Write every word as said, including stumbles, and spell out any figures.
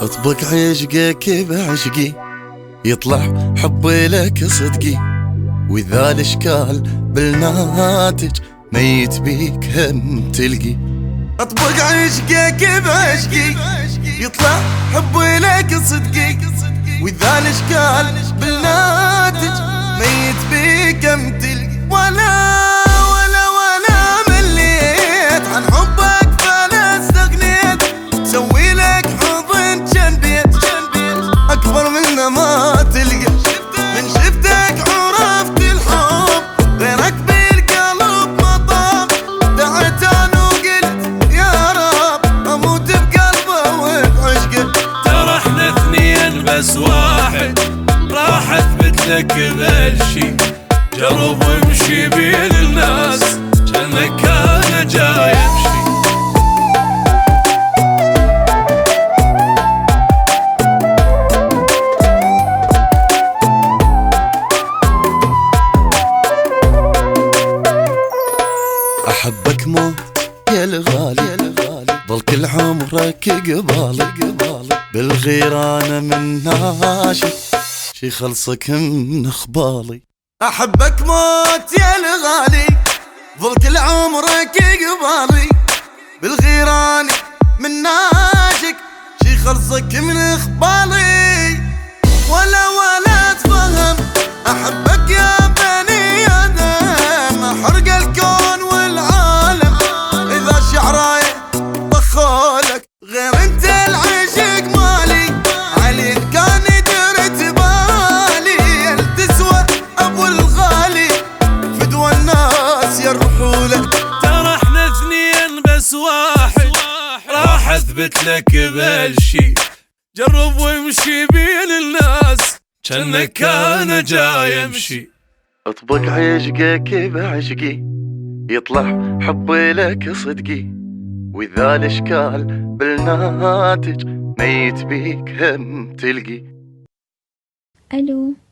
اطبق عشقك بعشقي، يطلع حبي لك صدقي، واذا الاشكال بالناتج ميت بيك هم تلقي. اطبق عشقك بعشقي، يطلع حبي لك صدقي، واذا الاشكال بالناتج ميت بيك هم تلقي. ولا ولا ولا مليت عن حبك فلا استغنيت، سوي لك حضن جن بيت اكبر منه ما تلقى. من شفتك عرفت الحب، غيرك بالقلب مطاب، دعيت انا وقلت يا رب اموت بقلبه وبعشقه. ترى احنا اثنين بس واحد، راح اثبت لك بهالشي. جرب وامشي بين الناس جنك انا جاي امشي. احبك موت يا الغالي، ضل كل عمرك قبالي، بالغير انا من ناشي شي خلصك من خبالي. احبك موت يا الغالي، ضل كل عمرك قبالي، بالغير انا من ناشك شي خلصك من خبالي. ولا ولا تفهم احبك يا بني ادم، احرق الكون والعالم اذا شعراي طخولك. غير انت العشق مالي، عليك كان درت بالي، هل تسوى ابو الغالي فدوى الناس يرحولك. ترى احنا اثنين بس واحد، راح اثبت لك بهالشي. جرب وامشي بين الناس جنك انا جاي امشي. اطبق عشقك بعشقي، يطلع حبي لك صدقي، واذا الاشكال بالناتج ميت بيك هم تلقي. الو